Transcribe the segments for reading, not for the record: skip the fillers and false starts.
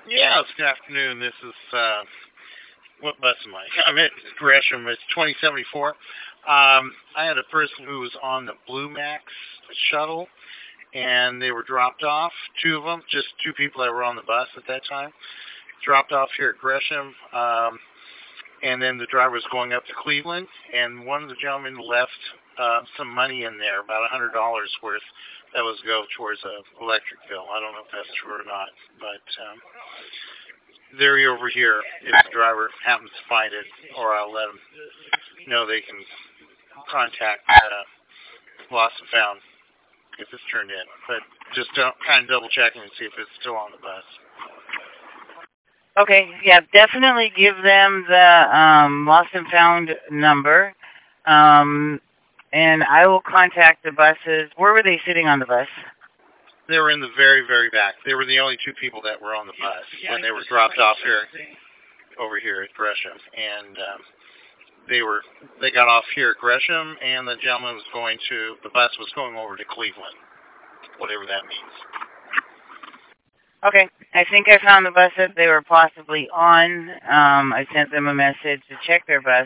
Yes, good afternoon. This is, what bus am I? I'm at Gresham. It's 2074. I had a person who was on the Blue Max shuttle, and they were dropped off. Two of them, just two people that were on the bus at that time, dropped off here at Gresham. And then the driver was going up to Cleveland, and one of the gentlemen left some money in there, about $100 worth. That was go towards a electric bill. I don't know if that's true or not, but they're over here if the driver happens to find it, or I'll let them know they can contact Lost and Found if it's turned in. But just kind of double checking and see if it's still on the bus. Okay, yeah, definitely give them the Lost and Found number, and I will contact the buses. Where were they sitting on the bus? They were in the very, very back. They were the only two people that were on the bus when they were dropped off here, over here at Gresham, and they got off here at Gresham, and the gentleman was the bus was going over to Cleveland, whatever that means. Okay, I think I found the bus that they were possibly on. I sent them a message to check their bus.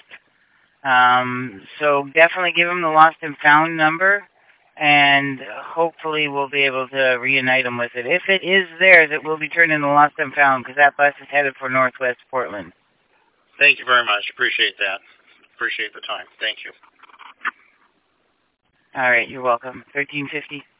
So definitely give them the Lost and Found number, and hopefully we'll be able to reunite them with it. If it is theirs, it will be turned into Lost and Found, because that bus is headed for Northwest Portland. Thank you very much. Appreciate that. Appreciate the time. Thank you. All right, you're welcome. 1350.